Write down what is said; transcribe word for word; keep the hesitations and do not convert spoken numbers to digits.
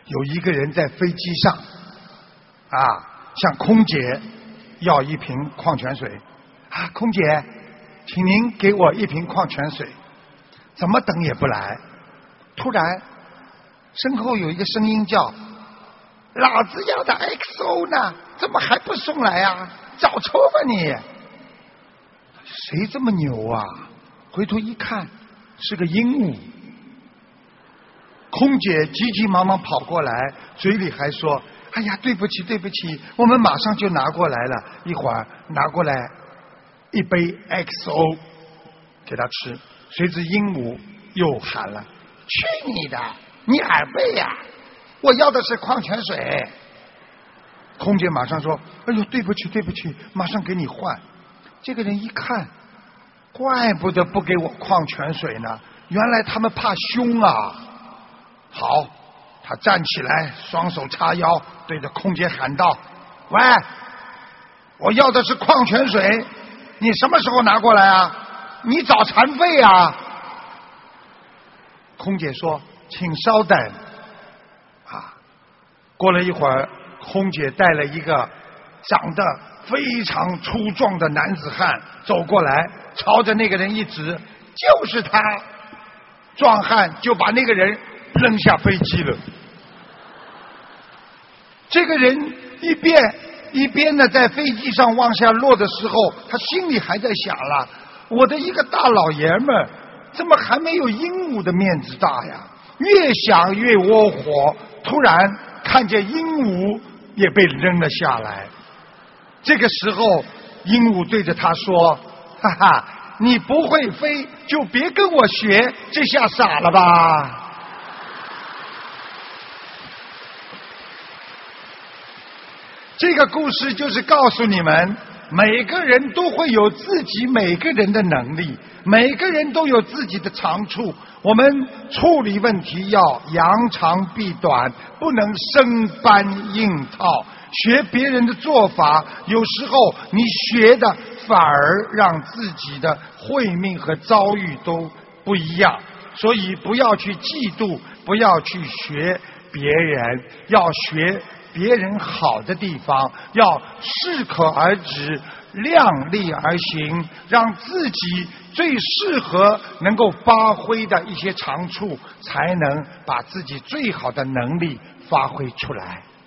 有一个人在飞机上啊，向空姐要一瓶矿泉水啊，空姐，请您给我一瓶矿泉水。怎么等也不来，突然身后有一个声音叫：老子要的 X O 呢，怎么还不送来啊？找抽吧你！谁这么牛啊？回头一看，是个鹦鹉。空姐急急忙忙跑过来，嘴里还说：哎呀，对不起对不起，我们马上就拿过来了。一会儿拿过来一杯 X O 给他吃。随之鹦鹉又喊了：去你的，你耳背呀！我要的是矿泉水。空姐马上说：哎呦，对不起对不起，马上给你换。这个人一看，怪不得不给我矿泉水呢，原来他们怕凶啊。好，他站起来，双手叉腰，对着空姐喊道：喂，我要的是矿泉水，你什么时候拿过来啊？你找残废啊？空姐说：请稍等。啊，过了一会儿，空姐带了一个长得非常粗壮的男子汉走过来，朝着那个人一指：就是他。壮汉就把那个人扔下飞机了。这个人一边一边呢在飞机上往下落的时候，他心里还在想了：我的一个大老爷们儿，怎么还没有鹦鹉的面子大呀？越想越窝火，突然看见鹦鹉也被扔了下来。这个时候，鹦鹉对着他说：哈哈，你不会飞就别跟我学，这下傻了吧？这个故事就是告诉你们，每个人都会有自己每个人的能力，每个人都有自己的长处。我们处理问题要扬长避短，不能生搬硬套。学别人的做法，有时候你学的反而让自己的慧命和遭遇都不一样。所以不要去嫉妒，不要去学别人，要学别人好的地方，要适可而止，量力而行，让自己最适合能够发挥的一些长处，才能把自己最好的能力发挥出来。